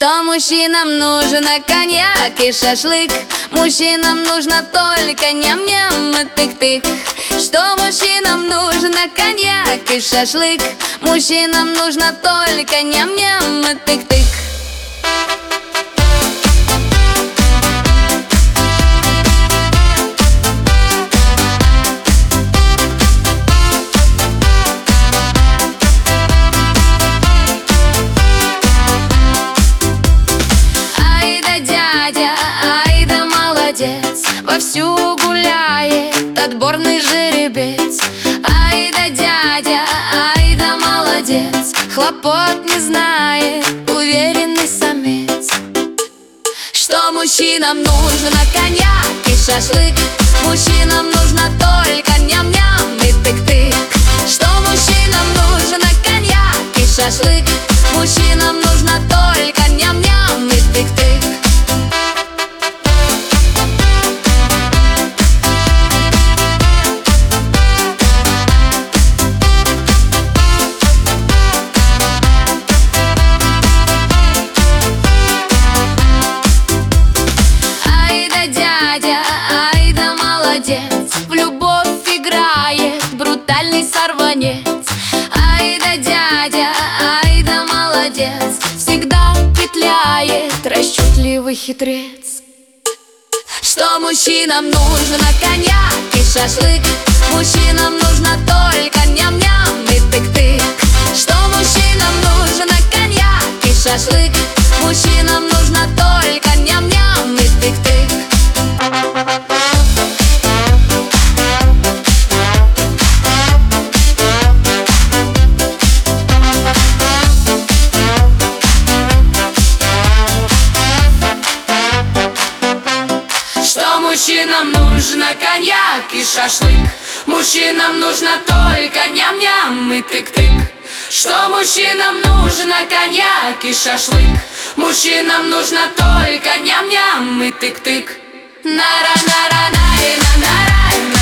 Что мужчинам нужен коньяк и шашлык, мужчинам нужно только ням-ням и тык-тык. Что мужчинам нужен коньяк и шашлык, мужчинам нужно только ням-ням и тык-тык. Вовсю гуляет отборный жеребец. Ай да дядя, ай да молодец, хлопот не знает уверенный самец. Что мужчинам нужно коньяк и шашлык, мужчинам нужно только ням-ням и тык-тык. Что мужчинам нужно коньяк и шашлык, мужчинам нужно только ням-ням и тык-тык. В любовь играет брутальный сорванец. Ай да дядя, ай да молодец, всегда петляет расчетливый хитрец. Что мужчинам нужно коньяк и шашлык, мужчинам нужно только ням-ням и тык-тык. Что мужчинам нужно коньяк и шашлык, мужчинам нужно только ням-ням и тык-тык. Мужчинам нужно коньяк и шашлык, мужчинам нужно только ням-ням и тык-тык. Что мужчинам нужно коньяк и шашлык, мужчинам нужно только ням-ням и тык-тык. На-ра-на-ра-на-ра-на-ра-на.